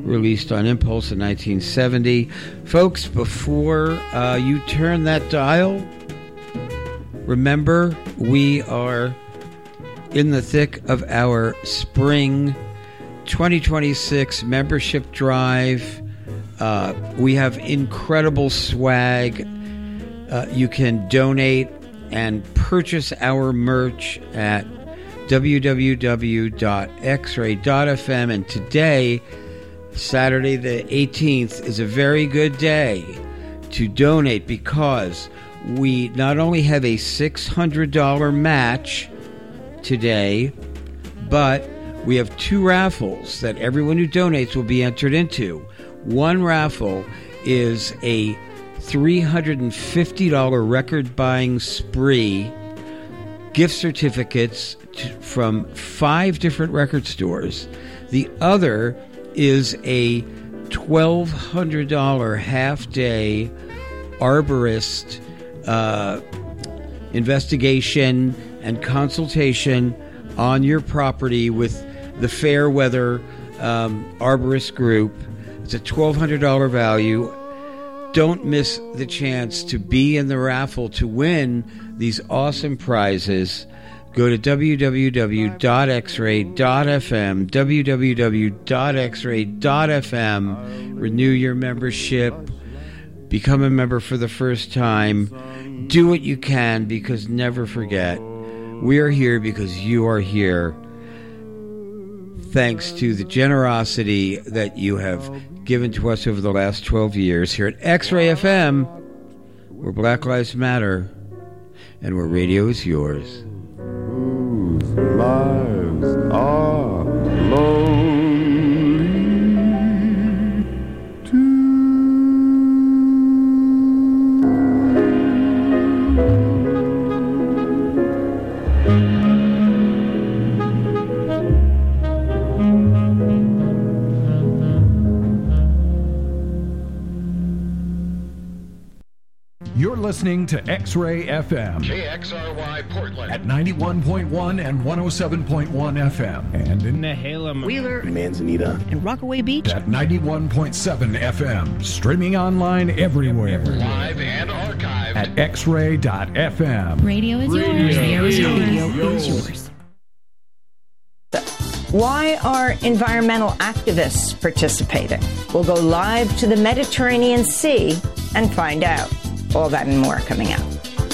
released on Impulse in 1970. Folks, before you turn that dial, remember, we are in the thick of our spring 2026 membership drive. We have incredible swag. You can donate and purchase our merch at www.xray.fm. And today, Saturday the 18th, is a very good day to donate, because we not only have a $600 match today, but we have two raffles that everyone who donates will be entered into. One raffle is a $350 record buying spree, gift certificates from 5 different record stores. The other is a $1,200 half-day arborist investigation and consultation on your property with the Fairweather Arborist Group. It's a $1,200 value. Don't miss the chance to be in the raffle to win these awesome prizes. Go to www.xray.fm, www.xray.fm, renew your membership, become a member for the first time. Do what you can, because never forget, we are here because you are here. Thanks to the generosity that you have given to us over the last 12 years here at X-Ray FM, where Black Lives Matter and where radio is yours. Whose lives are lonely too. You're listening to X-Ray FM. KXRY Portland. At 91.1 and 107.1 FM. And in Nehalem, Wheeler, Manzanita, and Rockaway Beach. At 91.7 FM. Streaming online everywhere. Live and archived. At xray.fm. Radio is yours. Radio is yours. Why are environmental activists participating? We'll go live to the Mediterranean Sea and find out. All that and more coming out.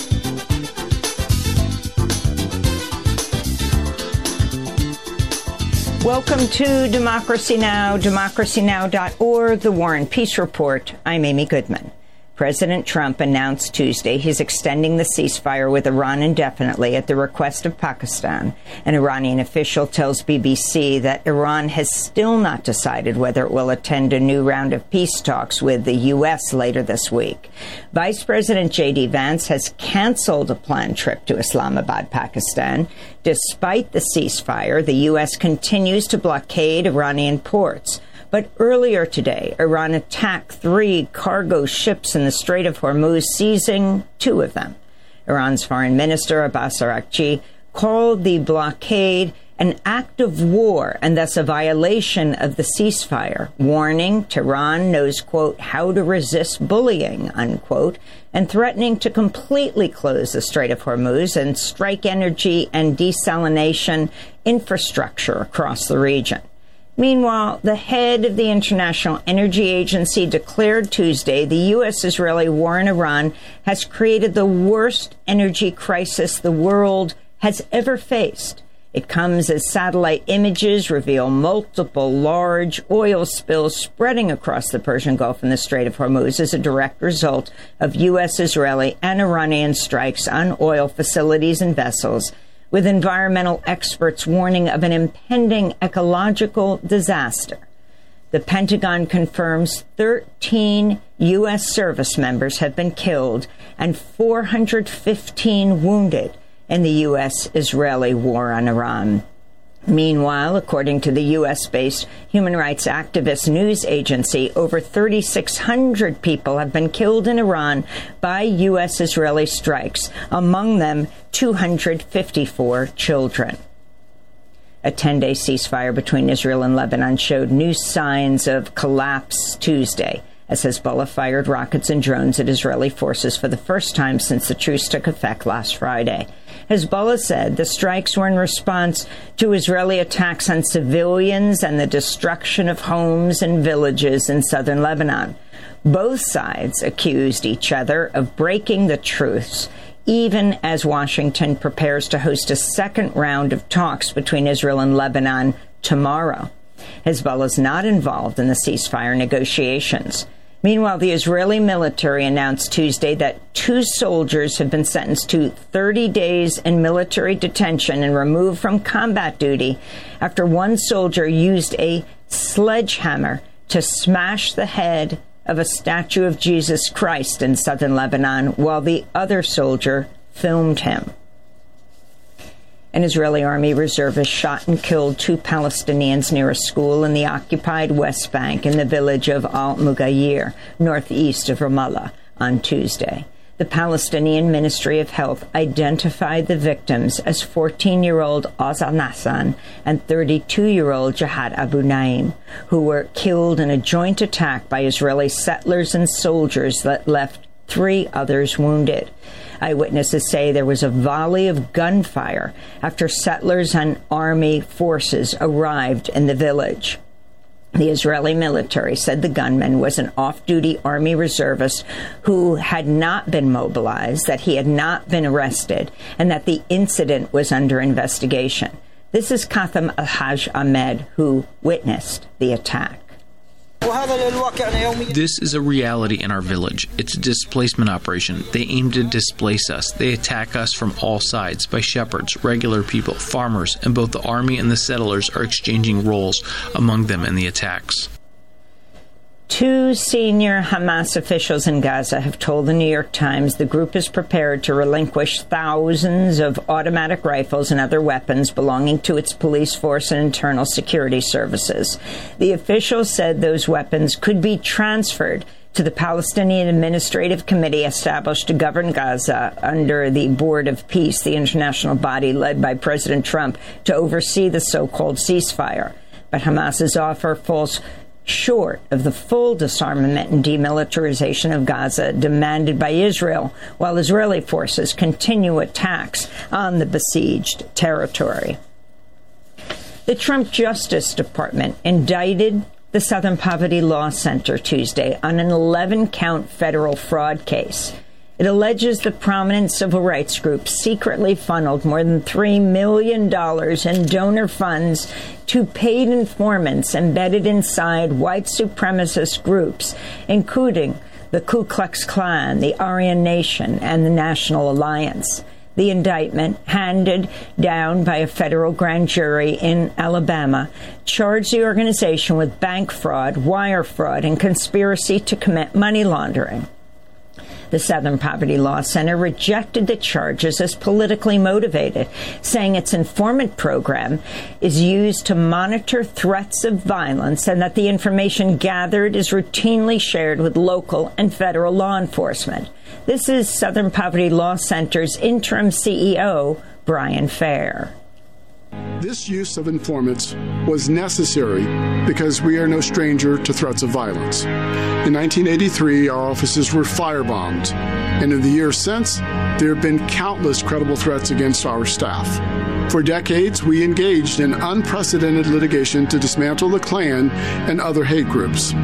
Welcome to Democracy Now!, democracynow.org, The War and Peace Report. I'm Amy Goodman. President Trump announced Tuesday he's extending the ceasefire with Iran indefinitely at the request of Pakistan. An Iranian official tells BBC that Iran has still not decided whether it will attend a new round of peace talks with the U.S. later this week. Vice President J.D. Vance has canceled a planned trip to Islamabad, Pakistan. Despite the ceasefire, the U.S. continues to blockade Iranian ports. But earlier today, Iran attacked 3 cargo ships in the Strait of Hormuz, seizing 2 of them. Iran's Foreign Minister Abbas Araghchi called the blockade an act of war and thus a violation of the ceasefire, warning Tehran knows, quote, how to resist bullying, unquote, and threatening to completely close the Strait of Hormuz and strike energy and desalination infrastructure across the region. Meanwhile, the head of the International Energy Agency declared Tuesday the U.S.-Israeli war in Iran has created the worst energy crisis the world has ever faced. It comes as satellite images reveal multiple large oil spills spreading across the Persian Gulf and the Strait of Hormuz as a direct result of U.S., Israeli, and Iranian strikes on oil facilities and vessels, with environmental experts warning of an impending ecological disaster. The Pentagon confirms 13 U.S. service members have been killed and 415 wounded in the U.S.-Israeli war on Iran. Meanwhile, according to the U.S.-based human rights activist news agency, over 3,600 people have been killed in Iran by U.S.-Israeli strikes, among them 254 children. A 10-day ceasefire between Israel and Lebanon showed new signs of collapse Tuesday, as Hezbollah fired rockets and drones at Israeli forces for the first time since the truce took effect last Friday. Hezbollah said the strikes were in response to Israeli attacks on civilians and the destruction of homes and villages in southern Lebanon. Both sides accused each other of breaking the truce, even as Washington prepares to host a second round of talks between Israel and Lebanon tomorrow. Hezbollah is not involved in the ceasefire negotiations. Meanwhile, the Israeli military announced Tuesday that 2 soldiers have been sentenced to 30 days in military detention and removed from combat duty after one soldier used a sledgehammer to smash the head of a statue of Jesus Christ in southern Lebanon, while the other soldier filmed him. An Israeli army reservist shot and killed 2 Palestinians near a school in the occupied West Bank in the village of Al-Mughayir, northeast of Ramallah, on Tuesday. The Palestinian Ministry of Health identified the victims as 14-year-old Azal Nassan and 32-year-old Jihad Abu Naim, who were killed in a joint attack by Israeli settlers and soldiers that left 3 others wounded. Eyewitnesses say there was a volley of gunfire after settlers and army forces arrived in the village. The Israeli military said the gunman was an off-duty army reservist who had not been mobilized, that he had not been arrested, and that the incident was under investigation. This is Katham Al-Haj Ahmed, who witnessed the attack. This is a reality in our village. It's a displacement operation. They aim to displace us. They attack us from all sides by shepherds, regular people, farmers, and both the army and the settlers are exchanging roles among them in the attacks. 2 senior Hamas officials in Gaza have told the New York Times the group is prepared to relinquish thousands of automatic rifles and other weapons belonging to its police force and internal security services. The officials said those weapons could be transferred to the Palestinian Administrative Committee established to govern Gaza under the Board of Peace, the international body led by President Trump to oversee the so-called ceasefire. But Hamas's offer falls short of the full disarmament and demilitarization of Gaza demanded by Israel, while Israeli forces continue attacks on the besieged territory. The Trump Justice Department indicted the Southern Poverty Law Center Tuesday on an 11-count federal fraud case. It alleges the prominent civil rights group secretly funneled more than $3 million in donor funds to paid informants embedded inside white supremacist groups, including the Ku Klux Klan, the Aryan Nation, and the National Alliance. The indictment, handed down by a federal grand jury in Alabama, charged the organization with bank fraud, wire fraud, and conspiracy to commit money laundering. The Southern Poverty Law Center rejected the charges as politically motivated, saying its informant program is used to monitor threats of violence and that the information gathered is routinely shared with local and federal law enforcement. This is Southern Poverty Law Center's interim CEO, Brian Fair. This use of informants was necessary because we are no stranger to threats of violence. In 1983, our offices were firebombed, and in the years since, there have been countless credible threats against our staff. For decades, we engaged in unprecedented litigation to dismantle the Klan and other hate groups.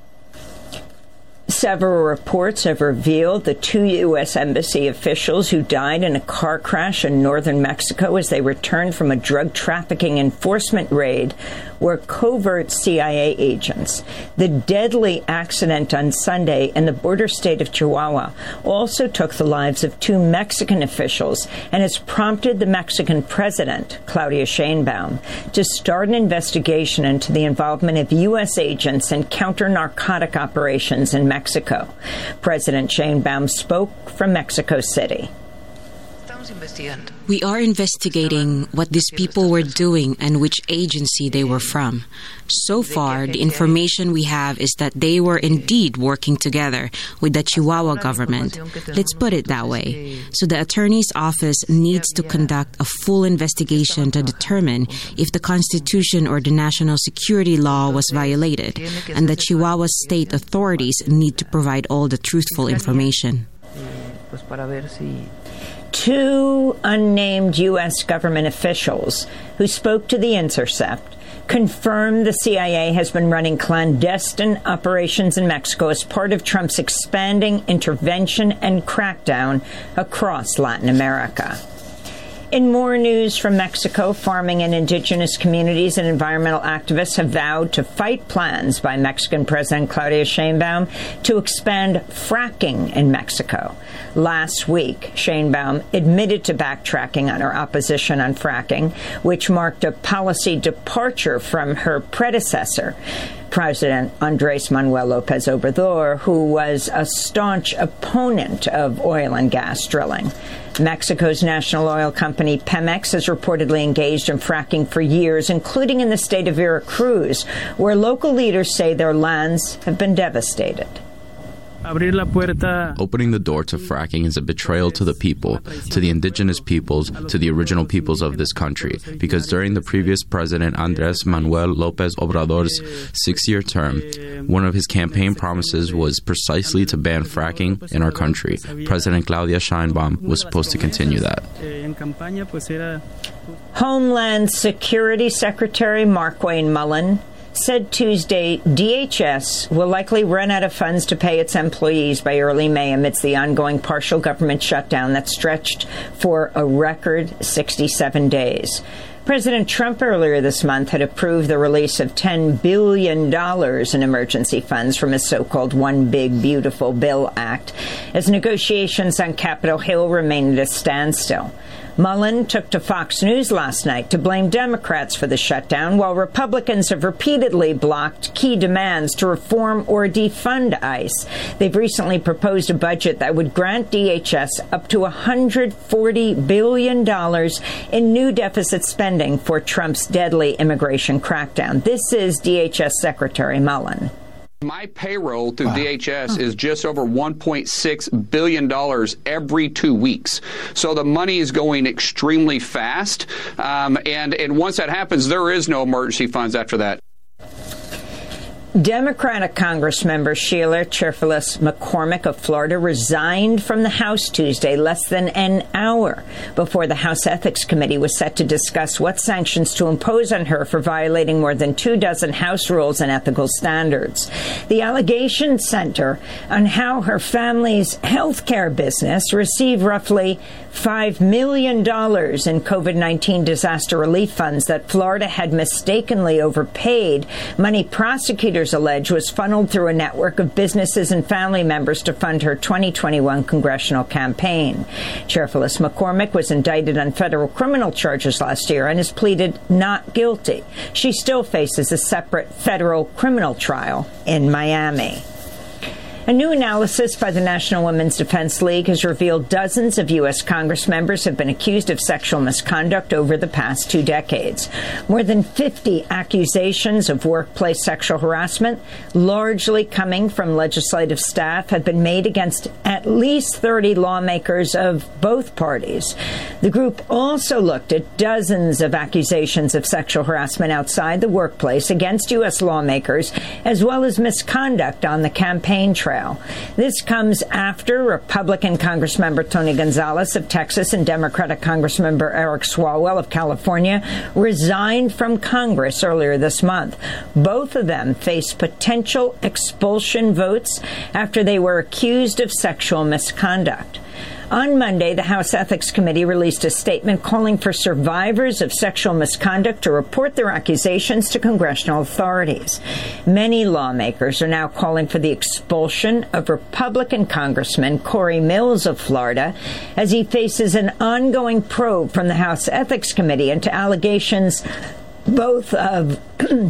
Several reports have revealed the 2 U.S. Embassy officials who died in a car crash in northern Mexico as they returned from a drug trafficking enforcement raid were covert CIA agents. The deadly accident on Sunday in the border state of Chihuahua also took the lives of 2 Mexican officials and has prompted the Mexican president, Claudia Sheinbaum, to start an investigation into the involvement of U.S. agents in counter-narcotic operations in Mexico. President Sheinbaum spoke from Mexico City. We are investigating what these people were doing and which agency they were from. So far, the information we have is that they were indeed working together with the Chihuahua government. Let's put it that way. So the attorney's office needs to conduct a full investigation to determine if the Constitution or the national security law was violated, and the Chihuahua state authorities need to provide all the truthful information. Two unnamed U.S. government officials who spoke to The Intercept confirmed the CIA has been running clandestine operations in Mexico as part of Trump's expanding intervention and crackdown across Latin America. In more news from Mexico, farming and indigenous communities and environmental activists have vowed to fight plans by Mexican President Claudia Sheinbaum to expand fracking in Mexico. Last week, Sheinbaum admitted to backtracking on her opposition on fracking, which marked a policy departure from her predecessor, President Andrés Manuel López Obrador, who was a staunch opponent of oil and gas drilling. Mexico's national oil company Pemex has reportedly engaged in fracking for years, including in the state of Veracruz, where local leaders say their lands have been devastated. Opening the door to fracking is a betrayal to the people, to the indigenous peoples, to the original peoples of this country, because during the previous President Andrés Manuel López Obrador's 6-year term, one of his campaign promises was precisely to ban fracking in our country. President Claudia Sheinbaum was supposed to continue that. Homeland Security Secretary Markwayne Mullin said Tuesday DHS will likely run out of funds to pay its employees by early May amidst the ongoing partial government shutdown that stretched for a record 67 days. President Trump earlier this month had approved the release of $10 billion in emergency funds from his so-called One Big Beautiful Bill Act, as negotiations on Capitol Hill remained at a standstill. Mullin took to Fox News last night to blame Democrats for the shutdown, while Republicans have repeatedly blocked key demands to reform or defund ICE. They've recently proposed a budget that would grant DHS up to $140 billion in new deficit spending for Trump's deadly immigration crackdown. This is DHS Secretary Mullin. My payroll through DHS is just over $1.6 billion every 2 weeks. So the money is going extremely fast. And once that happens, there is no emergency funds after that. Democratic Congressmember Sheila Cherfilus McCormick of Florida resigned from the House Tuesday, less than an hour before the House Ethics Committee was set to discuss what sanctions to impose on her for violating more than 24 House rules and ethical standards. The allegations center on how her family's health care business received roughly $5 million in COVID-19 disaster relief funds that Florida had mistakenly overpaid, money prosecutors allege was funneled through a network of businesses and family members to fund her 2021 congressional campaign. Cherfilus McCormick was indicted on federal criminal charges last year and has pleaded not guilty. She still faces a separate federal criminal trial in Miami. A new analysis by the National Women's Defense League has revealed dozens of U.S. Congress members have been accused of sexual misconduct over the past 2 decades. More than 50 accusations of workplace sexual harassment, largely coming from legislative staff, have been made against at least 30 lawmakers of both parties. The group also looked at dozens of accusations of sexual harassment outside the workplace against U.S. lawmakers, as well as misconduct on the campaign trail. This comes after Republican Congressmember Tony Gonzalez of Texas and Democratic Congressmember Eric Swalwell of California resigned from Congress earlier this month. Both of them face potential expulsion votes after they were accused of sexual misconduct. On Monday, the House Ethics Committee released a statement calling for survivors of sexual misconduct to report their accusations to congressional authorities. Many lawmakers are now calling for the expulsion of Republican Congressman Corey Mills of Florida as he faces an ongoing probe from the House Ethics Committee into allegations both of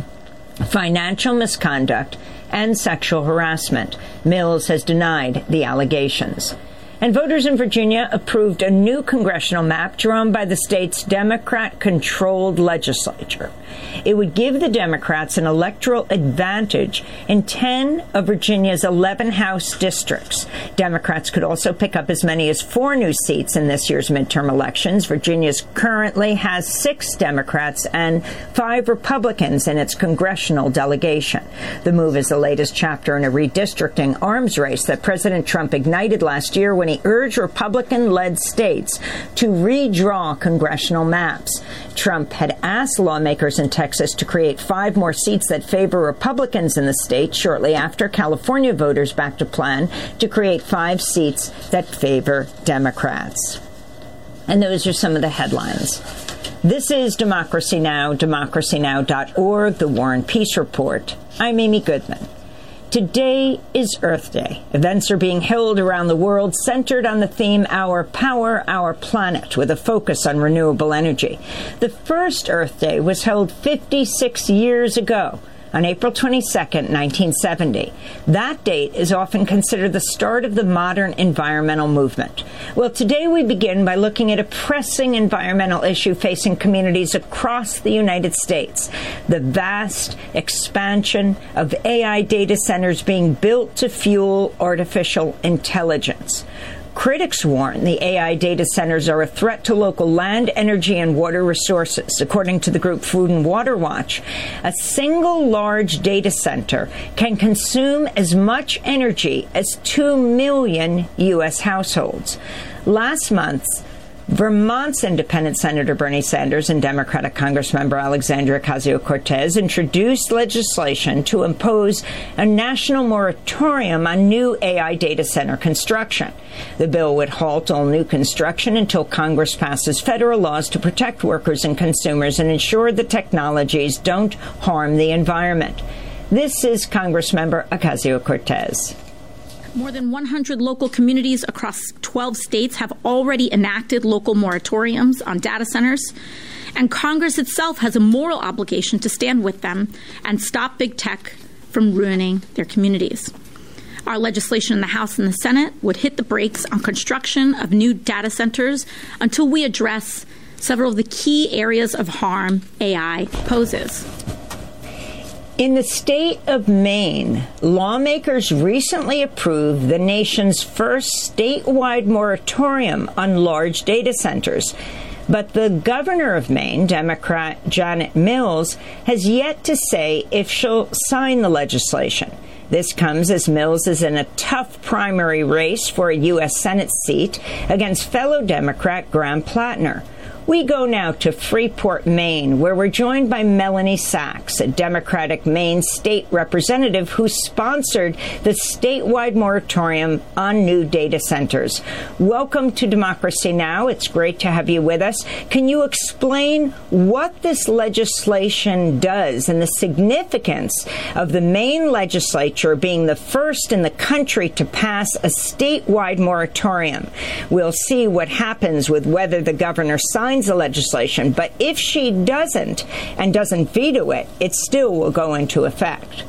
financial misconduct and sexual harassment. Mills has denied the allegations. And voters in Virginia approved a new congressional map drawn by the state's Democrat-controlled legislature. It would give the Democrats an electoral advantage in 10 of Virginia's 11 House districts. Democrats could also pick up as many as 4 new seats in this year's midterm elections. Virginia currently has 6 Democrats and 5 Republicans in its congressional delegation. The move is the latest chapter in a redistricting arms race that President Trump ignited last year when he urged Republican-led states to redraw congressional maps. Trump had asked lawmakers in Texas to create 5 more seats that favor Republicans in the state shortly after California voters backed a plan to create 5 seats that favor Democrats. And those are some of the headlines. This is Democracy Now!, democracynow.org, The War and Peace Report. I'm Amy Goodman. Today is Earth Day. Events are being held around the world centered on the theme Our Power, Our Planet, with a focus on renewable energy. The first Earth Day was held 56 years ago, on April 22, 1970. That date is often considered the start of the modern environmental movement. Well, today we begin by looking at a pressing environmental issue facing communities across the United States: the vast expansion of AI data centers being built to fuel artificial intelligence. Critics warn the AI data centers are a threat to local land, energy, and water resources. According to the group Food and Water Watch, a single large data center can consume as much energy as 2 million U.S. households. Last month, Vermont's Independent Senator Bernie Sanders and Democratic Congressmember Alexandria Ocasio-Cortez introduced legislation to impose a national moratorium on new AI data center construction. The bill would halt all new construction until Congress passes federal laws to protect workers and consumers and ensure the technologies don't harm the environment. This is Congressmember Ocasio-Cortez. More than 100 local communities across 12 states have already enacted local moratoriums on data centers, and Congress itself has a moral obligation to stand with them and stop big tech from ruining their communities. Our legislation in the House and the Senate would hit the brakes on construction of new data centers until we address several of the key areas of harm AI poses. In the state of Maine, lawmakers recently approved the nation's first statewide moratorium on large data centers. But the governor of Maine, Democrat Janet Mills, has yet to say if she'll sign the legislation. This comes as Mills is in a tough primary race for a U.S. Senate seat against fellow Democrat Graham Plattner. We go now to Freeport, Maine, where we're joined by Melanie Sachs, a Democratic Maine state representative who sponsored the statewide moratorium on new data centers. Welcome to Democracy Now! It's great to have you with us. Can you explain what this legislation does and the significance of the Maine legislature being the first in the country to pass a statewide moratorium? We'll see what happens with whether the governor signs the legislation, but if she doesn't and doesn't veto it, it still will go into effect.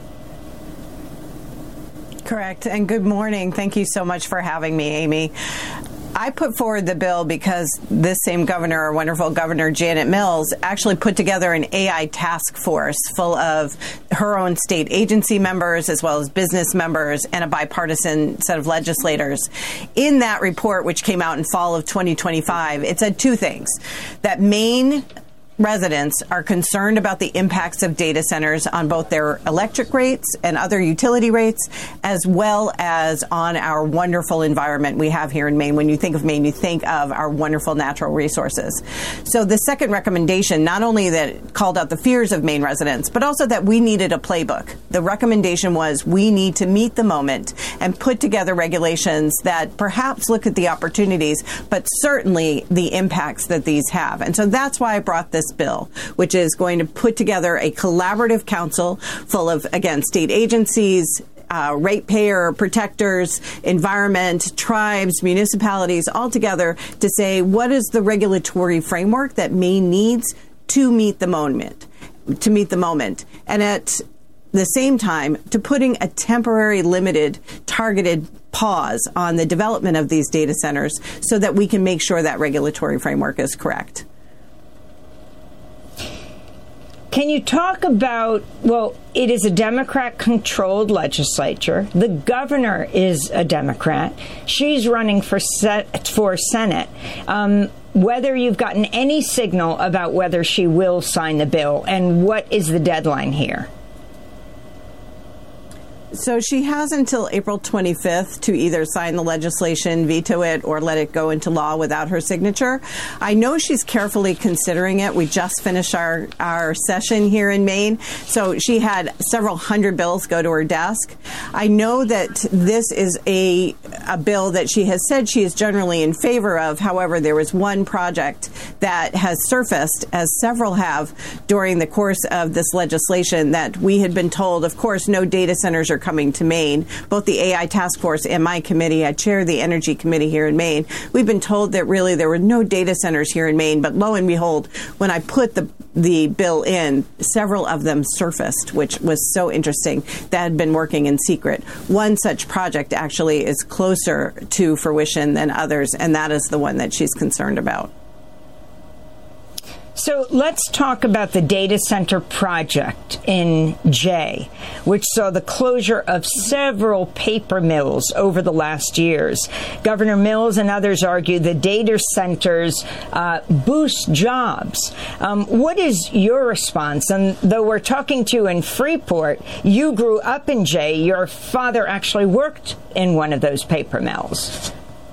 Correct. And good morning. Thank you so much for having me, Amy. I put forward the bill because this same governor, our wonderful Governor Janet Mills, actually put together an AI task force full of her own state agency members as well as business members and a bipartisan set of legislators. In that report, which came out in fall of 2025, it said 2 things: that Maine residents are concerned about the impacts of data centers on both their electric rates and other utility rates, as well as on our wonderful environment we have here in Maine. When you think of Maine, you think of our wonderful natural resources. So the second recommendation, not only that it called out the fears of Maine residents, but also that we needed a playbook. The recommendation was we need to meet the moment and put together regulations that perhaps look at the opportunities, but certainly the impacts that these have. And so that's why I brought this bill, which is going to put together a collaborative council full of, again, state agencies, ratepayer protectors, environment, tribes, municipalities, all together to say what is the regulatory framework that Maine needs to meet the moment. And at the same time to putting a temporary, limited, targeted pause on the development of these data centers so that we can make sure that regulatory framework is correct. Can you talk about, well, it is a Democrat-controlled legislature. The governor is a Democrat. She's running for Senate. Whether you've gotten any signal about whether she will sign the bill, and what is the deadline here? So she has until April 25th to either sign the legislation, veto it, or let it go into law without her signature. I know she's carefully considering it. We just finished our session here in Maine, so she had several hundred bills go to her desk. I know that this is a bill that she has said she is generally in favor of. However, there was one project that has surfaced, as several have, during the course of this legislation that we had been told, of course, no data centers are coming to Maine. Both the AI task force and my committee, I chair the energy committee here in Maine, we've been told that really there were no data centers here in Maine, but lo and behold, when I put the bill in, several of them surfaced, which was so interesting, that had been working in secret. One such project actually is closer to fruition than others, and that is the one that she's concerned about. So let's talk about the data center project in Jay, which saw the closure of several paper mills over the last years. Governor Mills and others argue the data centers boost jobs. What is your response? And though we're talking to you in Freeport, you grew up in Jay. Your father actually worked in one of those paper mills.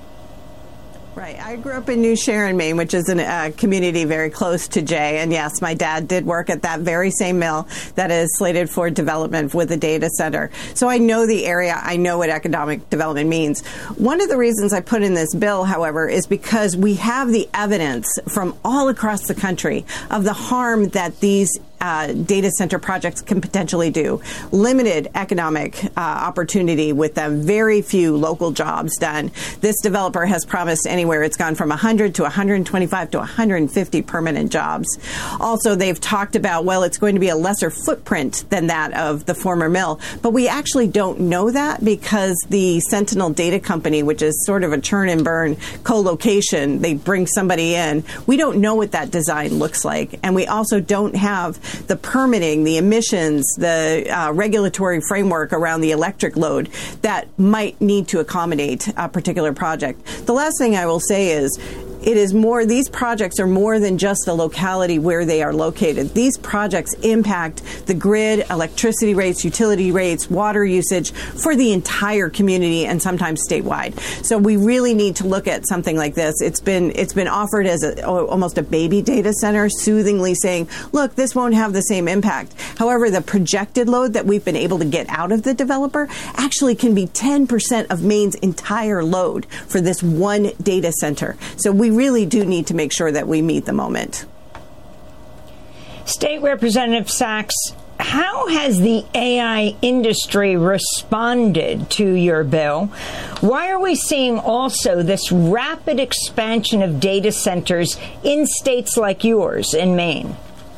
Right. I grew up in New Sharon, Maine, which is a community very close to Jay. And yes, my dad did work at that very same mill that is slated for development with a data center. So I know the area. I know what economic development means. One of the reasons I put in this bill, however, is because we have the evidence from all across the country of the harm that these data center projects can potentially do. Limited economic opportunity with them, very few local jobs done. This developer has promised anywhere, it's gone from 100 to 125 to 150 permanent jobs. Also, they've talked about, well, it's going to be a lesser footprint than that of the former mill, but we actually don't know that because the Sentinel Data Company, which is sort of a churn and burn co-location, they bring somebody in. We don't know what that design looks like, and we also don't have the permitting, the emissions, the regulatory framework around the electric load that might need to accommodate a particular project. The last thing I will say is, it is more, these projects are more than just the locality where they are located. These projects impact the grid, electricity rates, utility rates, water usage for the entire community and sometimes statewide. So we really need to look at something like this. It's been offered as almost a baby data center, soothingly saying, look, this won't have the same impact. However, the projected load that we've been able to get out of the developer actually can be 10% of Maine's entire load for this one data center. So we really do need to make sure that we meet the moment. State Representative Sachs, how has the AI industry responded to your bill? Why are we seeing also this rapid expansion of data centers in states like yours in Maine?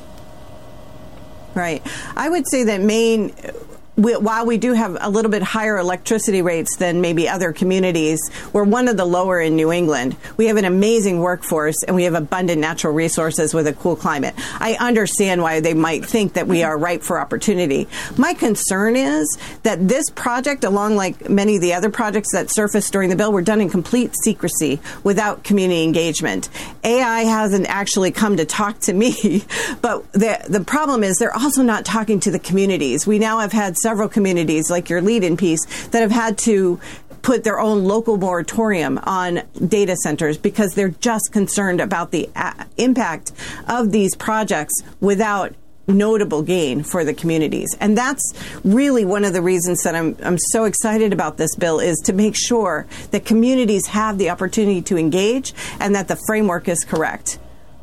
Right. I would say that Maine, while we do have a little bit higher electricity rates than maybe other communities, we're one of the lower in New England. We have an amazing workforce and we have abundant natural resources with a cool climate. I understand why they might think that we are ripe for opportunity. My concern is that this project, along like many of the other projects that surfaced during the bill, were done in complete secrecy without community engagement. AI hasn't actually come to talk to me, but the problem is they're also not talking to the communities. We now have had several communities, like your lead-in piece, that have had to put their own local moratorium on data centers because they're just concerned about the impact of these projects without notable gain for the communities. And that's really one of the reasons that I'm so excited about this bill, is to make sure that communities have the opportunity to engage and that the framework is correct.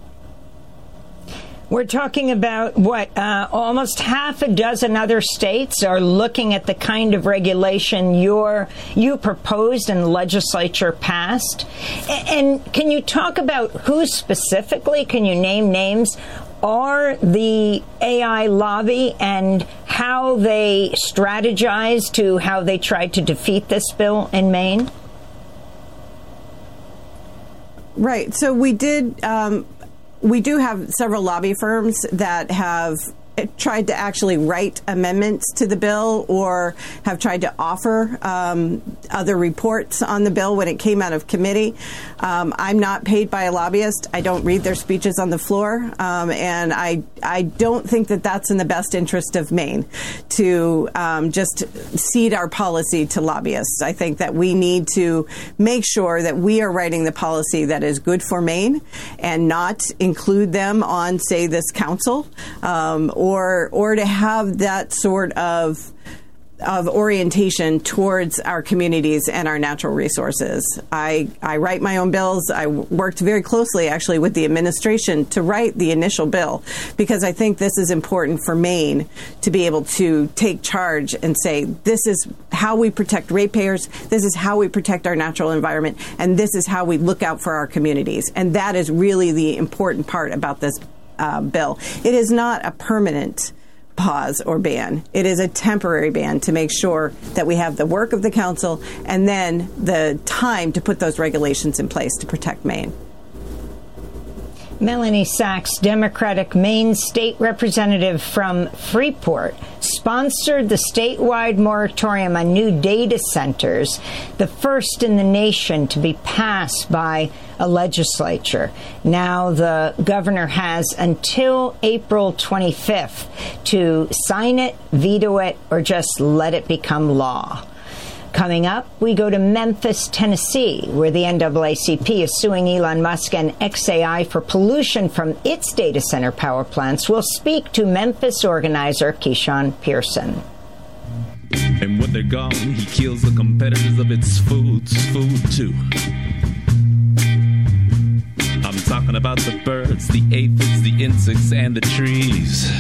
We're talking about almost half a dozen other states are looking at the kind of regulation you proposed and the legislature passed. And can you talk about who specifically? Can you name names are the AI lobby and how they strategize to how they tried to defeat this bill in Maine? Right. So we do have several lobby firms that have tried to actually write amendments to the bill or have tried to offer other reports on the bill when it came out of committee. I'm not paid by a lobbyist. I don't read their speeches on the floor. And I don't think that that's in the best interest of Maine to just cede our policy to lobbyists. I think that we need to make sure that we are writing the policy that is good for Maine and not include them on, say, this council, or to have that sort of orientation towards our communities and our natural resources. I write my own bills. I worked very closely, actually, with the administration to write the initial bill because I think this is important for Maine to be able to take charge and say, this is how we protect ratepayers, this is how we protect our natural environment, and this is how we look out for our communities. And that is really the important part about this bill. It is not a permanent pause or ban. It is a temporary ban to make sure that we have the work of the council and then the time to put those regulations in place to protect Maine. Melanie Sachs, Democratic Maine State Representative from Freeport, sponsored the statewide moratorium on new data centers, the first in the nation to be passed by a legislature. Now the governor has until April 25th to sign it, veto it, or just let it become law. Coming up, we go to Memphis, Tennessee, where the NAACP is suing Elon Musk and XAI for pollution from its data center power plants. We'll speak to Memphis organizer Keyshawn Pearson. And when they're gone, he kills the competitors of its food too. I'm talking about the birds, the aphids, the insects, and the trees.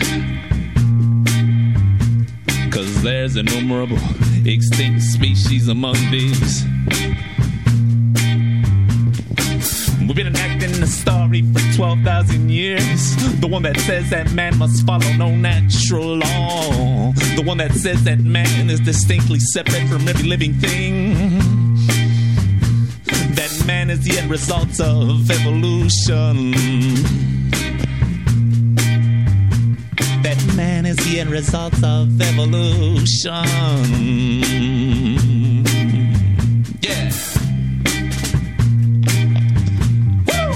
'Cause there's innumerable extinct species among these. We've been enacting a story for 12,000 years. The one that says that man must follow no natural law. The one that says that man is distinctly separate from every living thing. That man is the end result of evolution. That man is the end result of evolution. Yeah. Woo!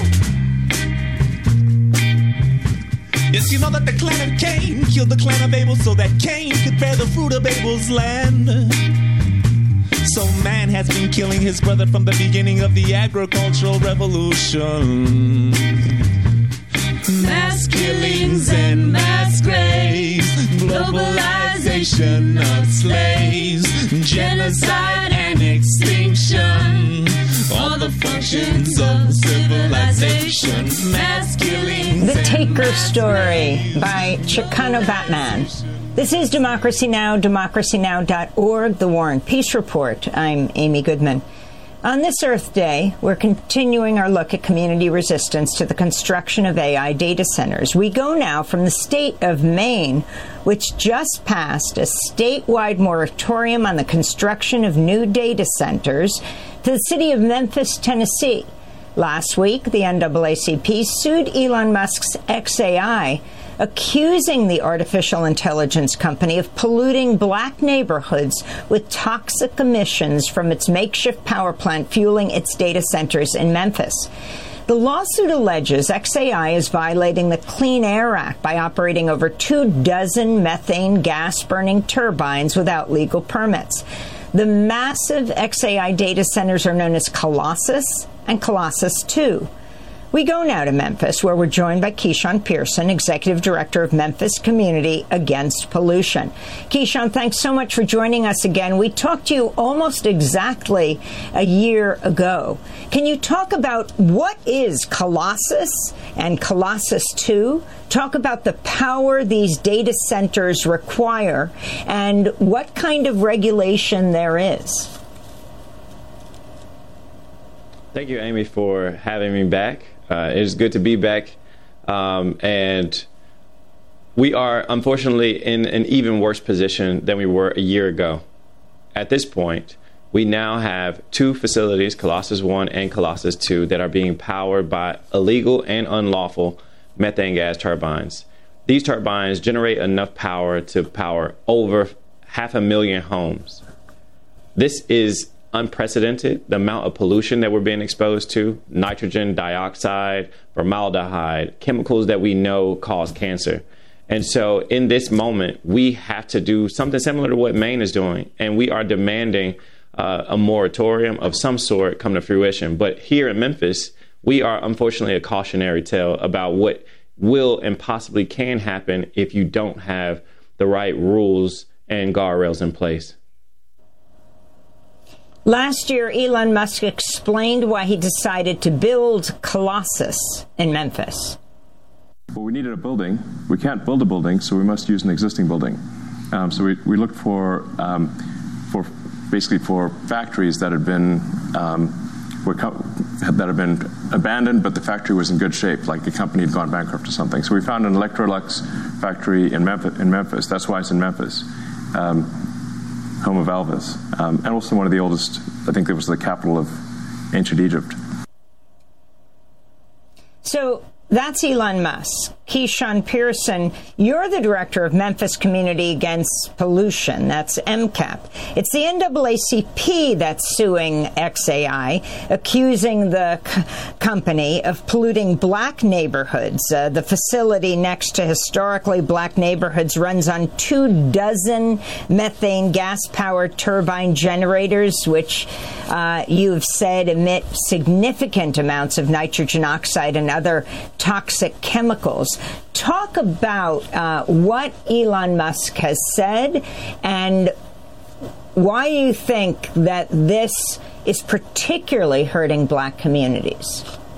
Yes, you know that the clan of Cain killed the clan of Abel so that Cain could bear the fruit of Abel's land. So man has been killing his brother from the beginning of the agricultural revolution. Mass killings and mass graves, globalization of slaves, genocide and extinction, all the functions of civilization, mass killings. The Taker Story by Chicano Batman. This is Democracy Now!, democracynow.org, The War and Peace Report. I'm Amy Goodman. On this Earth Day, we're continuing our look at community resistance to the construction of AI data centers. We go now from the state of Maine, which just passed a statewide moratorium on the construction of new data centers, to the city of Memphis, Tennessee. Last week, the NAACP sued Elon Musk's XAI, accusing the artificial intelligence company of polluting black neighborhoods with toxic emissions from its makeshift power plant fueling its data centers in Memphis. The lawsuit alleges XAI is violating the Clean Air Act by operating over 24 methane gas-burning turbines without legal permits. The massive XAI data centers are known as Colossus and Colossus II. We go now to Memphis, where we're joined by Keyshawn Pearson, Executive Director of Memphis Community Against Pollution. Keyshawn, thanks so much for joining us again. We talked to you almost exactly a year ago. Can you talk about what is Colossus and Colossus II? Talk about the power these data centers require and what kind of regulation there is. Thank you, Amy, for having me back. It is good to be back. And We are, unfortunately, in an even worse position than we were a year ago. At this point, we now have two facilities, Colossus 1 and Colossus 2, that are being powered by illegal and unlawful methane gas turbines. These turbines generate enough power to power over 500,000 homes. This is unprecedented, the amount of pollution that we're being exposed to, nitrogen dioxide, formaldehyde, chemicals that we know cause cancer. And so in this moment, we have to do something similar to what Maine is doing, and we are demanding a moratorium of some sort come to fruition. But here in Memphis, we are unfortunately a cautionary tale about what will and possibly can happen if you don't have the right rules and guardrails in place. Last year, Elon Musk explained why he decided to build Colossus in Memphis. Well, we needed a building. We can't build a building, so we must use an existing building. So we looked for factories that had been abandoned, but the factory was in good shape, like the company had gone bankrupt or something. So we found an Electrolux factory in Memphis. That's why it's in Memphis, home of Elvis, and also one of the oldest. I think it was the capital of ancient Egypt. So that's Elon Musk. Keyshawn Pearson, you're the director of Memphis Community Against Pollution. That's MCAP. It's the NAACP that's suing XAI, accusing the company of polluting black neighborhoods. The facility next to historically black neighborhoods runs on 24 methane gas-powered turbine generators, which you've said emit significant amounts of nitrogen oxide and other toxic chemicals. Talk about what Elon Musk has said and why you think that this is particularly hurting black communities.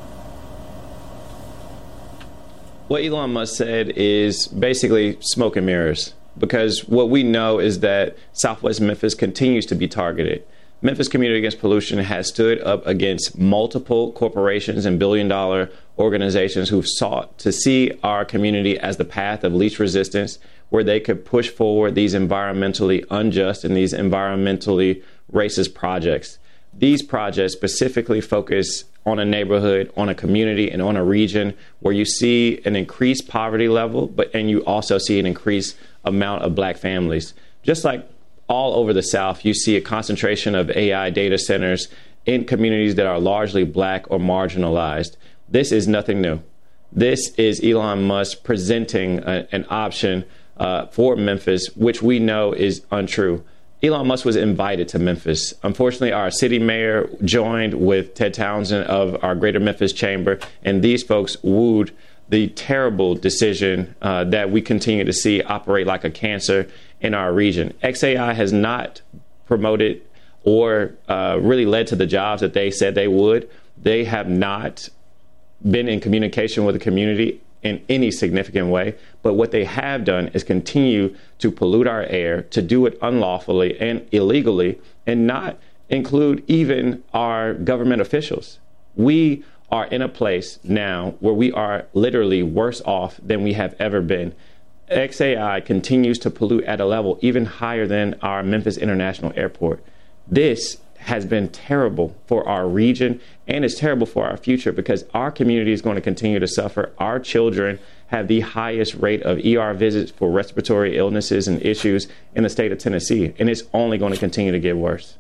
What Elon Musk said is basically smoke and mirrors, because what we know is that Southwest Memphis continues to be targeted. Memphis Community Against Pollution has stood up against multiple corporations and billion-dollar organizations who've sought to see our community as the path of least resistance, where they could push forward these environmentally unjust and these environmentally racist projects. These projects specifically focus on a neighborhood, on a community, and on a region where you see an increased poverty level, and you also see an increased amount of black families. Just like all over the South, you see a concentration of AI data centers in communities that are largely black or marginalized. This is nothing new. This is Elon Musk presenting an option for Memphis, which we know is untrue. Elon Musk was invited to Memphis. Unfortunately, our city mayor joined with Ted Townsend of our Greater Memphis Chamber, and these folks wooed the terrible decision that we continue to see operate like a cancer in our region. XAI has not promoted or really led to the jobs that they said they would. They have not been in communication with the community in any significant way. But what they have done is continue to pollute our air, to do it unlawfully and illegally, and not include even our government officials. We are in a place now where we are literally worse off than we have ever been. XAI continues to pollute at a level even higher than our Memphis International Airport. This has been terrible for our region, and it's terrible for our future, because our community is going to continue to suffer. Our children have the highest rate of ER visits for respiratory illnesses and issues in the state of Tennessee, and it's only going to continue to get worse.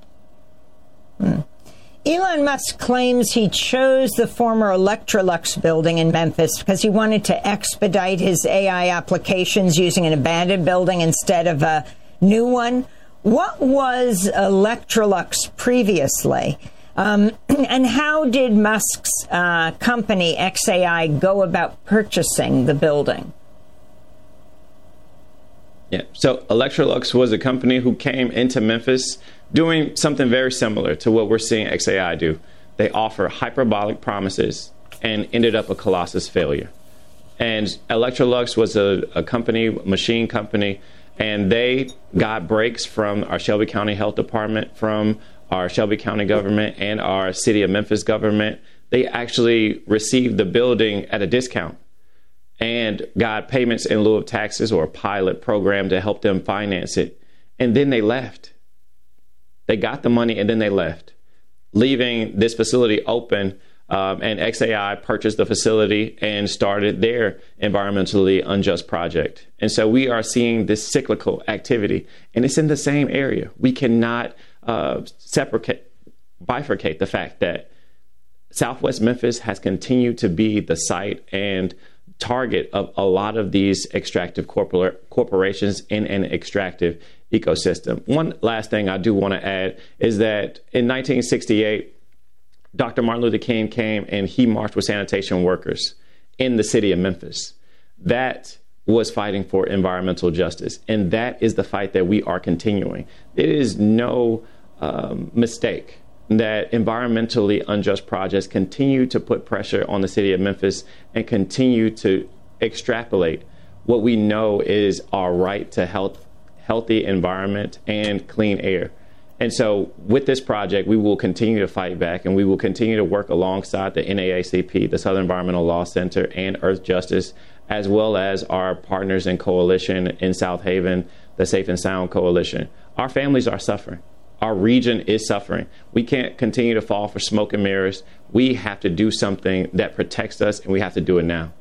Elon Musk claims he chose the former Electrolux building in Memphis because he wanted to expedite his AI applications using an abandoned building instead of a new one. What was Electrolux previously? And how did Musk's company, XAI, go about purchasing the building? Yeah, so Electrolux was a company who came into Memphis doing something very similar to what we're seeing XAI do. They offer hyperbolic promises and ended up a Colossus failure. And Electrolux was a company, machine company, and they got breaks from our Shelby County Health Department, from our Shelby County government, and our City of Memphis government. They actually received the building at a discount. and got payments in lieu of taxes or a pilot program to help them finance it. And then they left. They got the money and then they left, leaving this facility open. And XAI purchased the facility and started their environmentally unjust project. And so we are seeing this cyclical activity, and it's in the same area. We cannot bifurcate the fact that Southwest Memphis has continued to be the site and target of a lot of these extractive corporations in an extractive ecosystem. One last thing I do want to add is that in 1968, Dr. Martin Luther King came and he marched with sanitation workers in the city of Memphis. That was fighting for environmental justice, and that is the fight that we are continuing. It is no mistake that environmentally unjust projects continue to put pressure on the city of Memphis and continue to extrapolate what we know is our right to healthy environment and clean air. And so with this project, we will continue to fight back, and we will continue to work alongside the NAACP, the Southern Environmental Law Center, and Earth Justice, as well as our partners in coalition in South Haven, the Safe and Sound Coalition. Our families are suffering. Our region is suffering. We can't continue to fall for smoke and mirrors. We have to do something that protects us, and we have to do it now.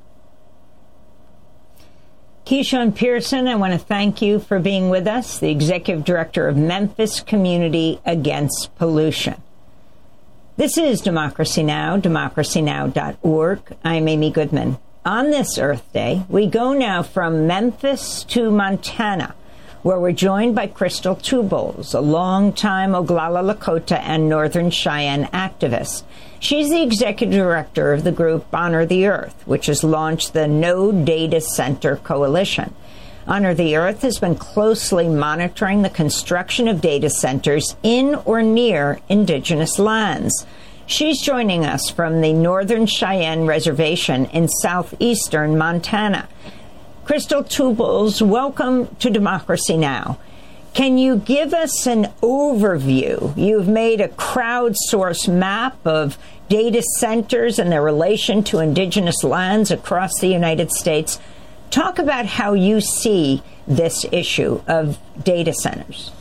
Keyshawn Pearson, I want to thank you for being with us, the Executive Director of Memphis Community Against Pollution. This is Democracy Now!, democracynow.org. I'm Amy Goodman. On this Earth Day, we go now from Memphis to Montana, where we're joined by Crystal Tubles, a longtime Oglala Lakota and Northern Cheyenne activist. She's the executive director of the group Honor the Earth, which has launched the No Data Center Coalition. Honor the Earth has been closely monitoring the construction of data centers in or near indigenous lands. She's joining us from the Northern Cheyenne Reservation in southeastern Montana. Crystal Tubles, welcome to Democracy Now! Can you give us an overview? You've made a crowdsourced map of data centers and their relation to indigenous lands across the United States. Talk about how you see this issue of data centers.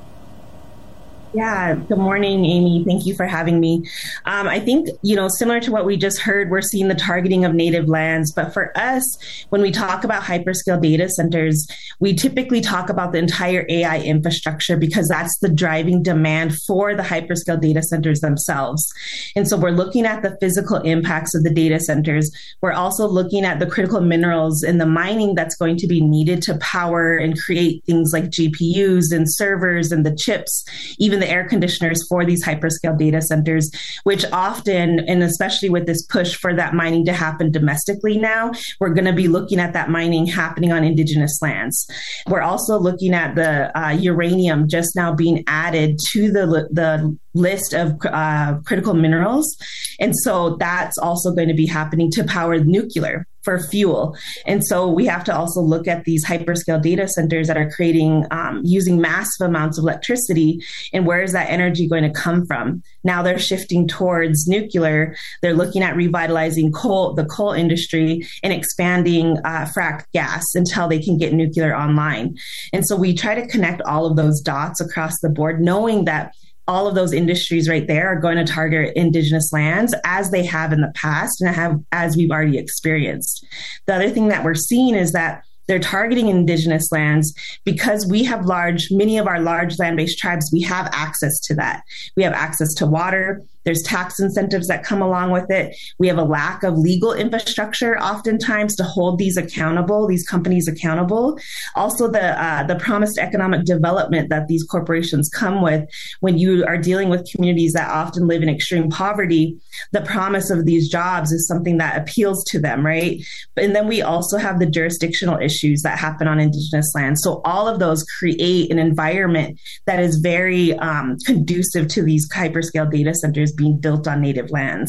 Yeah, good morning, Amy. Thank you for having me. I think, similar to what we just heard, we're seeing the targeting of native lands. But for us, when we talk about hyperscale data centers, we typically talk about the entire AI infrastructure because that's the driving demand for the hyperscale data centers themselves. And so we're looking at the physical impacts of the data centers. We're also looking at the critical minerals and the mining that's going to be needed to power and create things like GPUs and servers and the chips, even the air conditioners for these hyperscale data centers, which often, and especially with this push for that mining to happen domestically now, we're going to be looking at that mining happening on indigenous lands. We're also looking at the uranium just now being added to the list of critical minerals. And so that's also going to be happening to power nuclear for fuel. And so we have to also look at these hyperscale data centers that are creating, using massive amounts of electricity, and where is that energy going to come from? Now they're shifting towards nuclear. They're looking at revitalizing the coal industry and expanding fracked gas until they can get nuclear online. And so we try to connect all of those dots across the board, knowing that all of those industries right there are going to target indigenous lands as they have in the past and as we've already experienced. The other thing that we're seeing is that they're targeting indigenous lands because we have many of our large land-based tribes, we have access to that. We have access to water. There's tax incentives that come along with it. We have a lack of legal infrastructure oftentimes to hold these companies accountable. Also, the promised economic development that these corporations come with when you are dealing with communities that often live in extreme poverty, the promise of these jobs is something that appeals to them, right? And then we also have the jurisdictional issues that happen on indigenous lands. So all of those create an environment that is very conducive to these hyperscale data centers being built on native lands.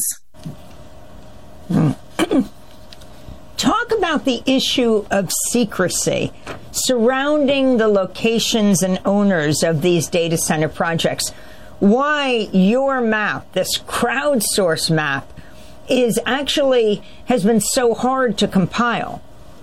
Talk about the issue of secrecy surrounding the locations and owners of these data center projects. Why your map, this crowdsourced map, has been so hard to compile.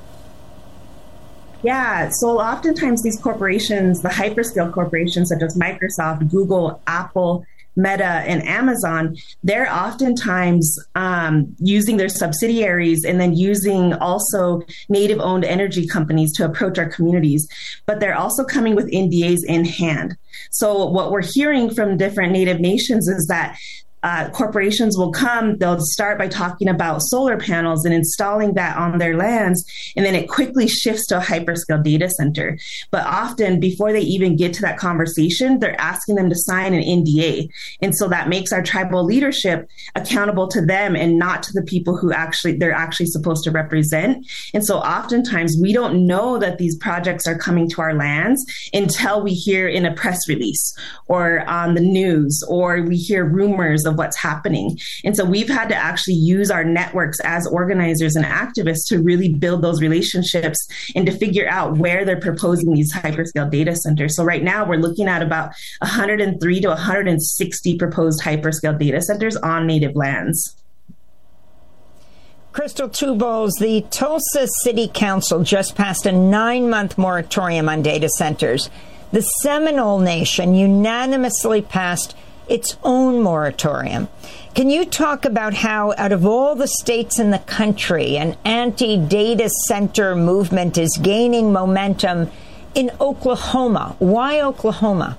Yeah, so oftentimes these corporations, the hyperscale corporations such as Microsoft, Google, Apple, Meta, and Amazon, they're oftentimes using their subsidiaries and then using also native-owned energy companies to approach our communities. But they're also coming with NDAs in hand. So what we're hearing from different native nations is that corporations will come, they'll start by talking about solar panels and installing that on their lands, and then it quickly shifts to a hyperscale data center. But often, before they even get to that conversation, they're asking them to sign an NDA. And so that makes our tribal leadership accountable to them and not to the people who they're actually supposed to represent. And so oftentimes, we don't know that these projects are coming to our lands until we hear in a press release or on the news, or we hear rumors of what's happening. And so we've had to actually use our networks as organizers and activists to really build those relationships and to figure out where they're proposing these hyperscale data centers. So right now we're looking at about 103 to 160 proposed hyperscale data centers on native lands. Crystal Tubols, the Tulsa City Council just passed a 9-month moratorium on data centers. The Seminole Nation unanimously passed its own moratorium. Can you talk about how, out of all the states in the country, an anti-data center movement is gaining momentum in Oklahoma? Why Oklahoma?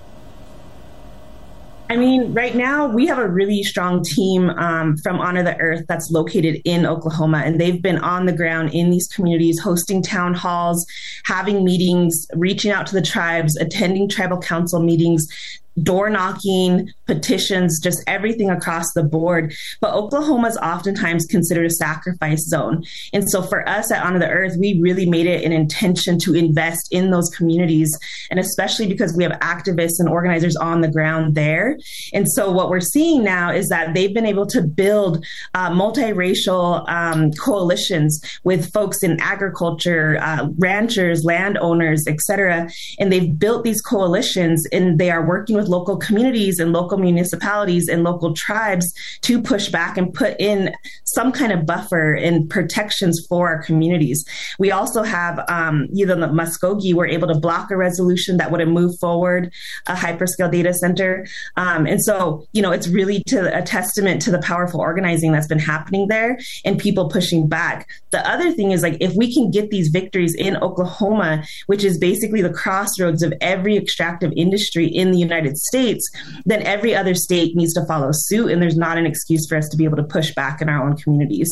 I mean, right now we have a really strong team from Honor the Earth that's located in Oklahoma, and they've been on the ground in these communities, hosting town halls, having meetings, reaching out to the tribes, attending tribal council meetings, door knocking, petitions, just everything across the board. But Oklahoma is oftentimes considered a sacrifice zone. And so for us at Honor the Earth, we really made it an intention to invest in those communities, and especially because we have activists and organizers on the ground there. And so what we're seeing now is that they've been able to build multiracial coalitions with folks in agriculture, ranchers, landowners, et cetera. And they've built these coalitions, and they are working with local communities and local municipalities and local tribes to push back and put in some kind of buffer and protections for our communities. We also have, the Muskogee were able to block a resolution that would have moved forward a hyperscale data center. And so, it's really a testament to the powerful organizing that's been happening there and people pushing back. The other thing is, if we can get these victories in Oklahoma, which is basically the crossroads of every extractive industry in the United States, then every other state needs to follow suit, and there's not an excuse for us to be able to push back in our own communities.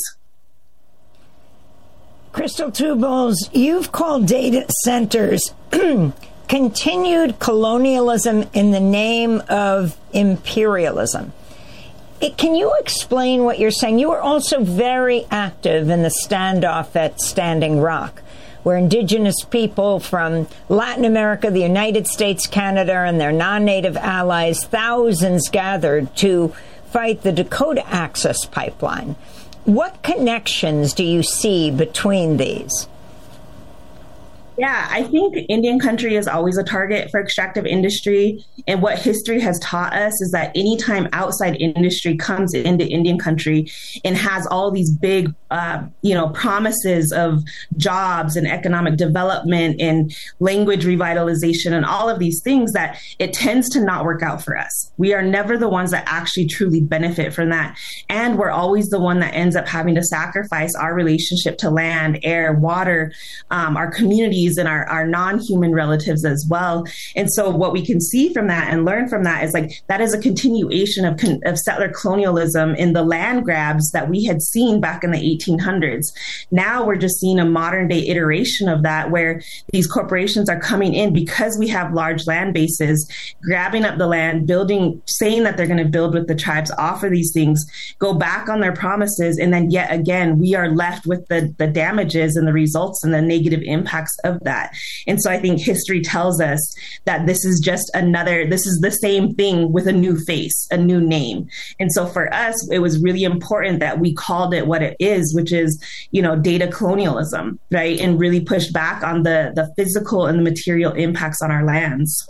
Crystal Tubols, you've called data centers continued colonialism in the name of imperialism. Can you explain what you're saying? You were also very active in the standoff at Standing Rock, where indigenous people from Latin America, the United States, Canada, and their non-native allies, thousands gathered to fight the Dakota Access Pipeline. What connections do you see between these? Yeah, I think Indian country is always a target for extractive industry. And what history has taught us is that anytime outside industry comes into Indian country and has all these big, promises of jobs and economic development and language revitalization and all of these things, that it tends to not work out for us. We are never the ones that actually truly benefit from that. And we're always the one that ends up having to sacrifice our relationship to land, air, water, our communities, and our non-human relatives as well. And so what we can see from that and learn from that is that is a continuation of settler colonialism in the land grabs that we had seen back in the 1800s. Now we're just seeing a modern day iteration of that, where these corporations are coming in because we have large land bases, grabbing up the land, building, saying that they're going to build with the tribes, offer these things, go back on their promises, and then yet again, we are left with the damages and the results and the negative impacts of that. And so I think history tells us that this is the same thing with a new face, a new name. And so for us, it was really important that we called it what it is, which is, data colonialism, right? And really pushed back on the physical and the material impacts on our lands.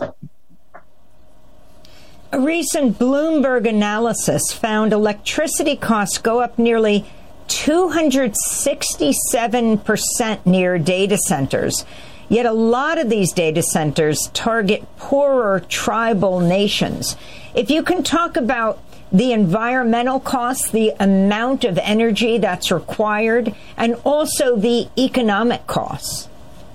A recent Bloomberg analysis found electricity costs go up nearly 267% near data centers. Yet a lot of these data centers target poorer tribal nations. If you can talk about the environmental costs, the amount of energy that's required, and also the economic costs.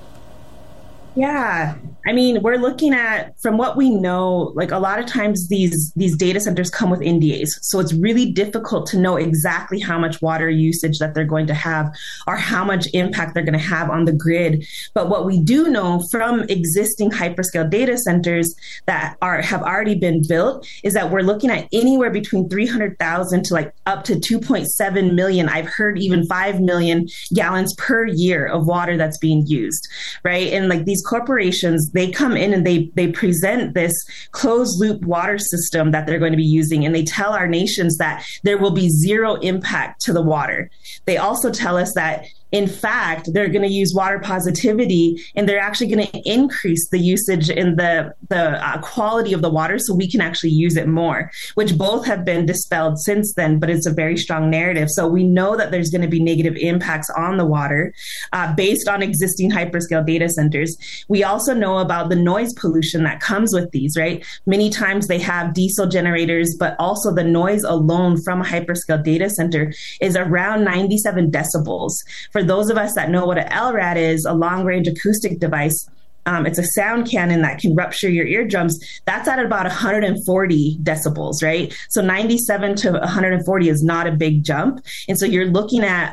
Yeah. I mean, we're looking at, from what we know, like a lot of times these data centers come with NDAs. So it's really difficult to know exactly how much water usage that they're going to have or how much impact they're going to have on the grid. But what we do know from existing hyperscale data centers that have already been built is that we're looking at anywhere between 300,000 to like up to 2.7 million. I've heard even 5 million gallons per year of water that's being used, right? And like these corporations, they come in and they present this closed loop water system that they're going to be using. And they tell our nations that there will be zero impact to the water. They also tell us that, in fact, they're going to use water positivity, and they're actually going to increase the usage in the quality of the water so we can actually use it more, which both have been dispelled since then, but it's a very strong narrative. So we know that there's going to be negative impacts on the water based on existing hyperscale data centers. We also know about the noise pollution that comes with these, right? Many times they have diesel generators, but also the noise alone from a hyperscale data center is around 97 decibels. For those of us that know what an LRAD is, a long-range acoustic device, it's a sound cannon that can rupture your eardrums. That's at about 140 decibels, right? So 97 to 140 is not a big jump. And so you're looking at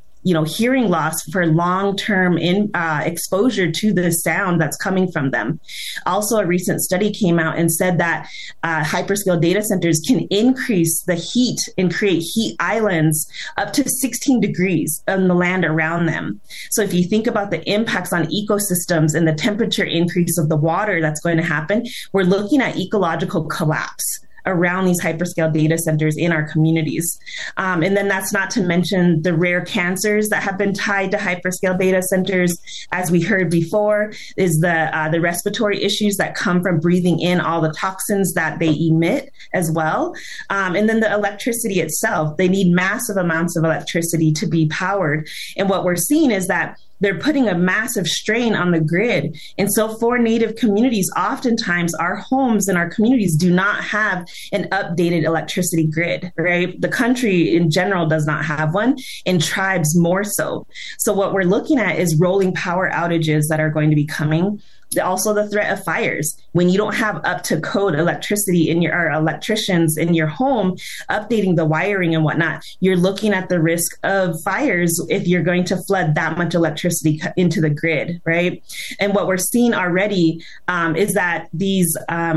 hearing loss for long-term exposure to the sound that's coming from them. Also, a recent study came out and said that hyperscale data centers can increase the heat and create heat islands up to 16 degrees on the land around them. So if you think about the impacts on ecosystems and the temperature increase of the water that's going to happen, we're looking at ecological collapse around these hyperscale data centers in our communities. And then that's not to mention the rare cancers that have been tied to hyperscale data centers. As we heard before, is the respiratory issues that come from breathing in all the toxins that they emit as well. And then the electricity itself, they need massive amounts of electricity to be powered. And what we're seeing is that they're putting a massive strain on the grid. And so for Native communities, oftentimes our homes and our communities do not have an updated electricity grid, right? The country in general does not have one, and tribes more so. So what we're looking at is rolling power outages that are going to be coming. Also the threat of fires. When you don't have up to code electricity or electricians in your home updating the wiring and whatnot, you're looking at the risk of fires if you're going to flood that much electricity into the grid, right? And what we're seeing already is that these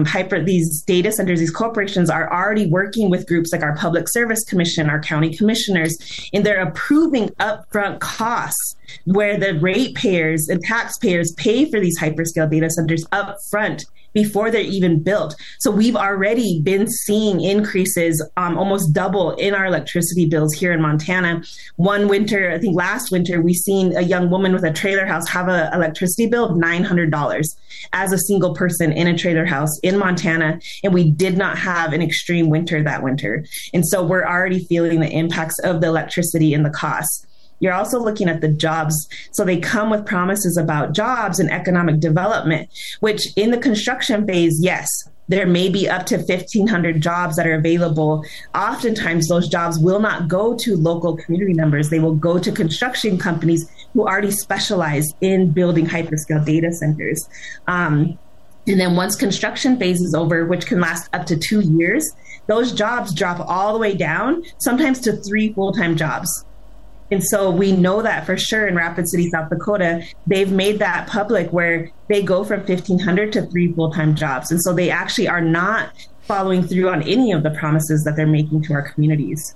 data centers, these corporations are already working with groups like our Public Service Commission, our county commissioners, and they're approving upfront costs where the ratepayers and taxpayers pay for these hyperscale data centers up front before they're even built. So we've already been seeing increases almost double in our electricity bills here in Montana. One winter, I think last winter, we seen a young woman with a trailer house have an electricity bill of $900 as a single person in a trailer house in Montana. And we did not have an extreme winter that winter. And so we're already feeling the impacts of the electricity and the costs. You're also looking at the jobs. So they come with promises about jobs and economic development, which in the construction phase, yes, there may be up to 1,500 jobs that are available. Oftentimes, those jobs will not go to local community members. They will go to construction companies who already specialize in building hyperscale data centers. And then once construction phase is over, which can last up to 2 years, those jobs drop all the way down, sometimes to 3 full-time jobs. And so we know that for sure in Rapid City, South Dakota, they've made that public where they go from 1,500 to 3 full-time jobs. And so they actually are not following through on any of the promises that they're making to our communities.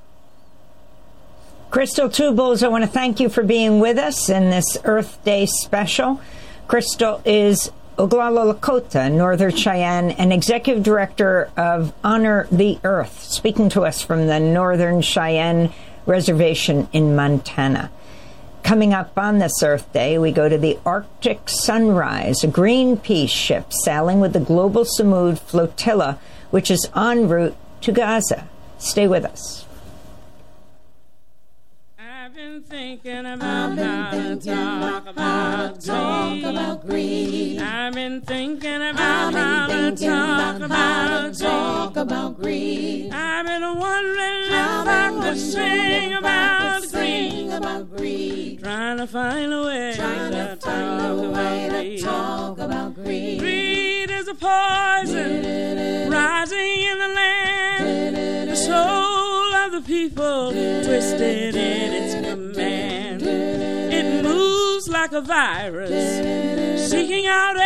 Crystal Tubles, I want to thank you for being with us in this Earth Day special. Crystal is Oglala Lakota, Northern Cheyenne, and Executive Director of Honor the Earth, speaking to us from the Northern Cheyenne Reservation in Montana. Coming up on this Earth Day, we go to the Arctic Sunrise, a Greenpeace ship sailing with the Global Samud Flotilla, which is en route to Gaza. Stay with us. I've been thinking about how to talk about greed. I've been thinking about how to talk about greed. I've been wondering if I could sing about greed. Trying to find a way to talk about greed. Greed is a poison rising in the land. The soul of the people twisted in its command. It moves like a virus, seeking out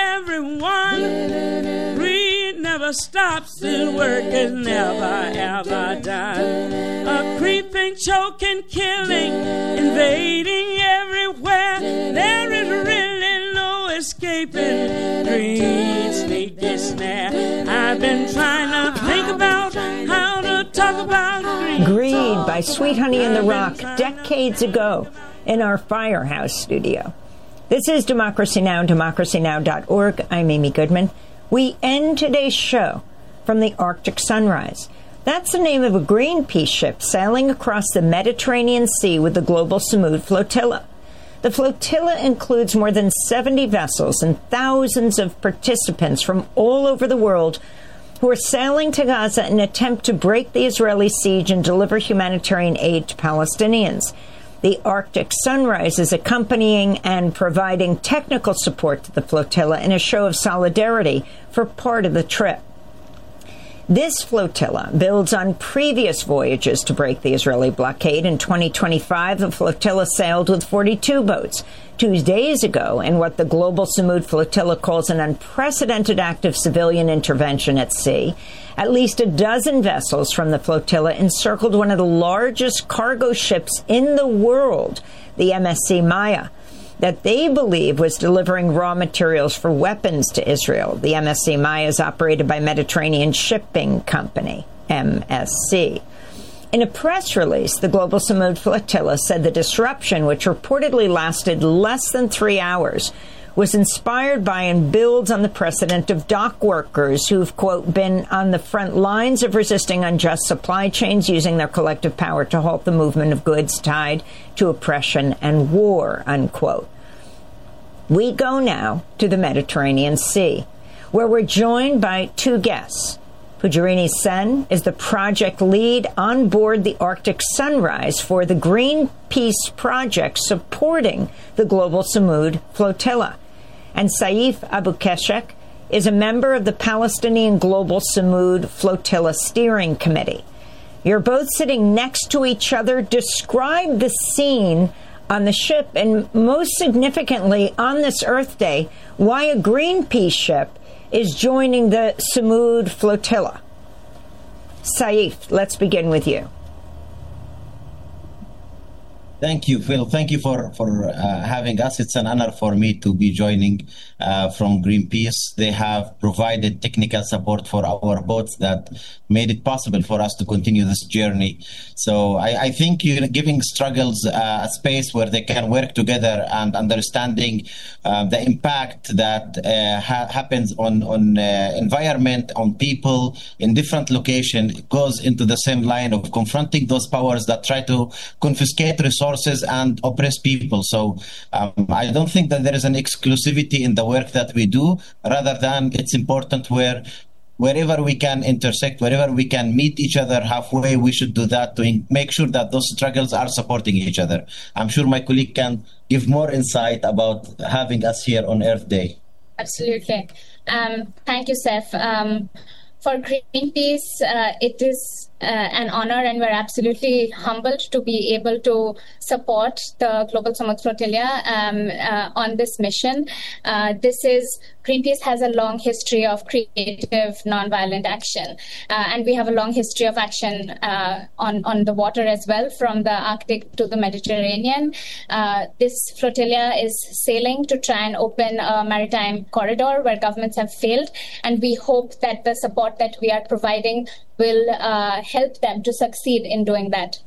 everyone. Greed never stops, its work is never ever done. A creeping, choking, killing, invading everywhere. There is really no escaping greed's sneaky snare. I've been trying to think about how to talk about greed. Greed by Sweet Honey in the Rock decades ago in our Firehouse studio. This is Democracy Now!, democracynow.org. I'm Amy Goodman. We end today's show from the Arctic Sunrise. That's the name of a Greenpeace ship sailing across the Mediterranean Sea with the Global Samud Flotilla. The flotilla includes more than 70 vessels and thousands of participants from all over the world who are sailing to Gaza in an attempt to break the Israeli siege and deliver humanitarian aid to Palestinians. The Arctic Sunrise is accompanying and providing technical support to the flotilla in a show of solidarity for part of the trip. This flotilla builds on previous voyages to break the Israeli blockade. In 2025, the flotilla sailed with 42 boats. 2 days ago, in what the Global Samud Flotilla calls an unprecedented act of civilian intervention at sea, at least a dozen vessels from the flotilla encircled one of the largest cargo ships in the world, the MSC Maya, that they believe was delivering raw materials for weapons to Israel. The MSC Maya is operated by Mediterranean Shipping Company, MSC. In a press release, the Global Samud Flotilla said the disruption, which reportedly lasted less than 3 hours, was inspired by and builds on the precedent of dock workers who've, quote, been on the front lines of resisting unjust supply chains, using their collective power to halt the movement of goods tied to oppression and war, unquote. We go now to the Mediterranean Sea, where we're joined by two guests. Pujarini Sen is the project lead on board the Arctic Sunrise for the Greenpeace project supporting the Global Samud Flotilla. And Saif Abukeshek is a member of the Palestinian Global Samud Flotilla Steering Committee. You're both sitting next to each other. Describe the scene on the ship, and most significantly on this Earth Day, why a Greenpeace ship is joining the Samud Flotilla. Saif, let's begin with you. Thank you, Phil. Thank you for having us. It's an honor for me to be joining from Greenpeace. They have provided technical support for our boats that made it possible for us to continue this journey. So I think giving struggles a space where they can work together and understanding the impact that happens on environment, on people in different locations, goes into the same line of confronting those powers that try to confiscate resources and oppress people. So I don't think that there is an exclusivity in the work that we do, rather than it's important wherever we can intersect, wherever we can meet each other halfway, we should do that to make sure that those struggles are supporting each other. I'm sure my colleague can give more insight about having us here on Earth Day. Absolutely. Thank you, Seth. For Greenpeace, it is an honor, and we're absolutely humbled to be able to support the Global Samud Flotilla on this mission. Greenpeace has a long history of creative, nonviolent action, and we have a long history of action on the water as well, from the Arctic to the Mediterranean. This flotilla is sailing to try and open a maritime corridor where governments have failed, and we hope that the support that we are providing will help them to succeed in doing that.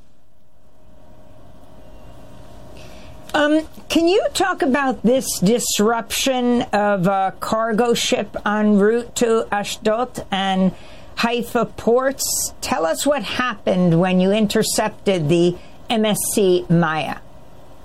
Can you talk about this disruption of a cargo ship en route to Ashdod and Haifa ports? Tell us what happened when you intercepted the MSC Maya.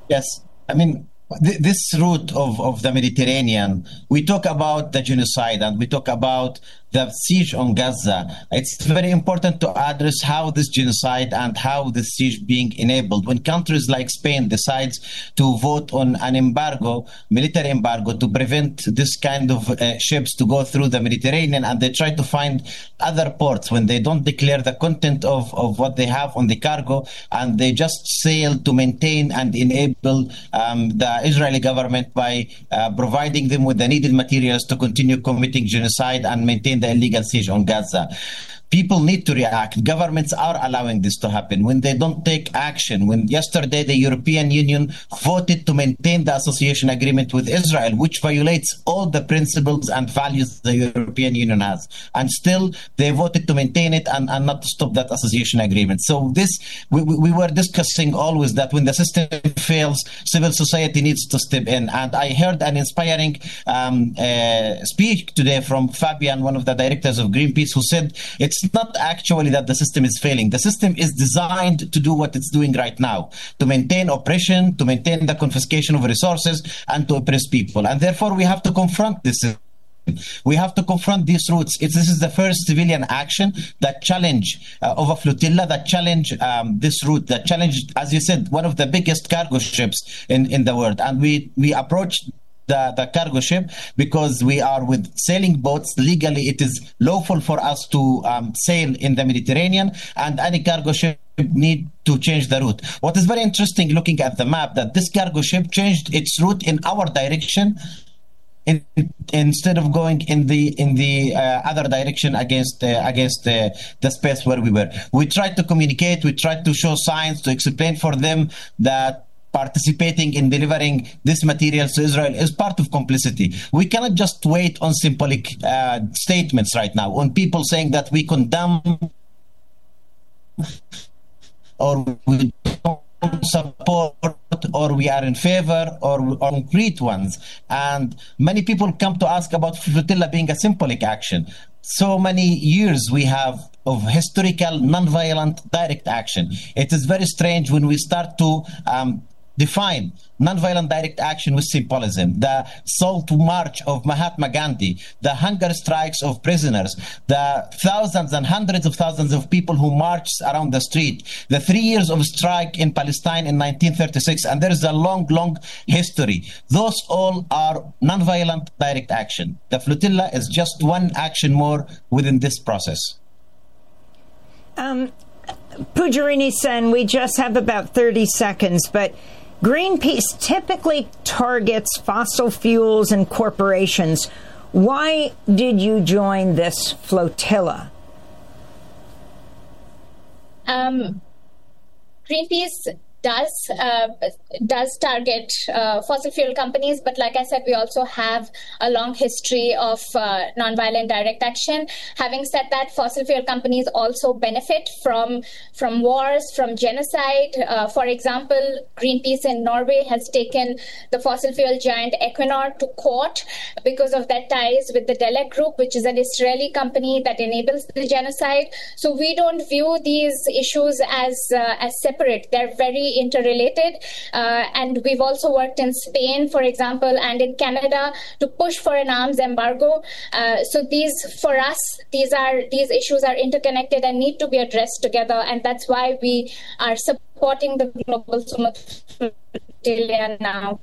Yes. I mean, this route of the Mediterranean, we talk about the genocide and we talk about the siege on Gaza. It's very important to address how this genocide and how the siege being enabled. When countries like Spain decides to vote on an embargo, military embargo, to prevent this kind of ships to go through the Mediterranean, and they try to find other ports when they don't declare the content of what they have on the cargo, and they just sail to maintain and enable the Israeli government by providing them with the needed materials to continue committing genocide and maintain the illegal siege on Gaza. People need to react. Governments are allowing this to happen. When they don't take action, when yesterday the European Union voted to maintain the association agreement with Israel, which violates all the principles and values the European Union has, and still they voted to maintain it and not to stop that association agreement. So this, we were discussing always that when the system fails, civil society needs to step in. And I heard an inspiring speech today from Fabian, one of the directors of Greenpeace, who said it's not actually that the system is failing. The system is designed to do what it's doing right now, to maintain oppression, to maintain the confiscation of resources, and to oppress people. And therefore, we have to confront this. We have to confront these routes. This is the first civilian action that challenge of a flotilla, that challenge this route, that challenge, as you said, one of the biggest cargo ships in the world. And we approached the cargo ship because we are with sailing boats. Legally, it is lawful for us to sail in the Mediterranean, and any cargo ship need to change the route. What is very interesting, looking at the map, that this cargo ship changed its route in our direction instead of going in the other direction against the space where we were. We tried to communicate. We tried to show signs, to explain for them that participating in delivering this materials to Israel is part of complicity. We cannot just wait on symbolic statements right now, on people saying that we condemn or we don't support or we are in favor or concrete ones. And many people come to ask about flotilla being a symbolic action. So many years we have of historical, non-violent, direct action. It is very strange when we start to define non-violent direct action with symbolism. The Salt March of Mahatma Gandhi, the hunger strikes of prisoners, the thousands and hundreds of thousands of people who marched around the street, the 3 years of strike in Palestine in 1936, and there is a long, long history. Those all are non-violent direct action. The flotilla is just one action more within this process. Pujarini Sen, we just have about 30 seconds, but Greenpeace typically targets fossil fuels and corporations. Why did you join this flotilla? Greenpeace does target fossil fuel companies, but like I said, we also have a long history of nonviolent direct action. Having said that, fossil fuel companies also benefit from wars, from genocide. For example, Greenpeace in Norway has taken the fossil fuel giant Equinor to court because of their ties with the Delek Group, which is an Israeli company that enables the genocide. So we don't view these issues as separate. They're very interrelated, and we've also worked in Spain, for example, and in Canada to push for an arms embargo. So for us, these issues are interconnected and need to be addressed together, and that's why we are supporting the Global Summit Flotilla now.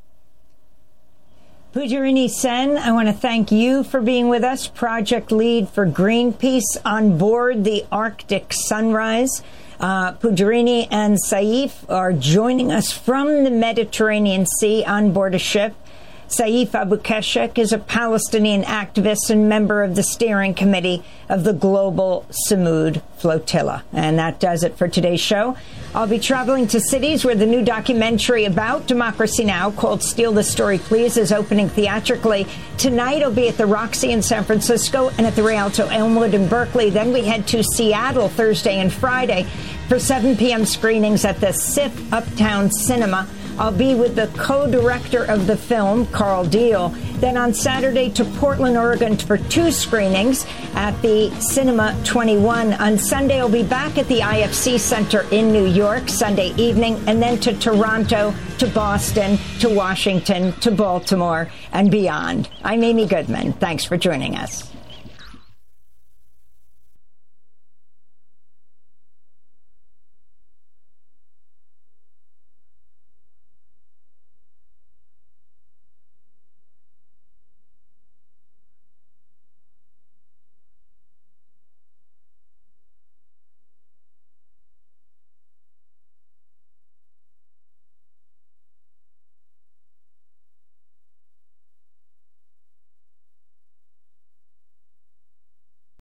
Pujarini Sen, I want to thank you for being with us, project lead for Greenpeace on board the Arctic Sunrise. Pujarini and Saif are joining us from the Mediterranean Sea on board a ship. Saif Abu Keshek is a Palestinian activist and member of the steering committee of the Global Samud Flotilla. And that does it for today's show. I'll be traveling to cities where the new documentary about Democracy Now! Called Steal the Story, Please is opening theatrically. Tonight I'll be at the Roxy in San Francisco and at the Rialto Elmwood in Berkeley. Then we head to Seattle Thursday and Friday for 7 p.m. screenings at the SIF Uptown Cinema. I'll be with the co-director of the film, Carl Deal. Then on Saturday to Portland, Oregon for 2 screenings at the Cinema 21. On Sunday, I'll be back at the IFC Center in New York Sunday evening, and then to Toronto, to Boston, to Washington, to Baltimore, and beyond. I'm Amy Goodman. Thanks for joining us.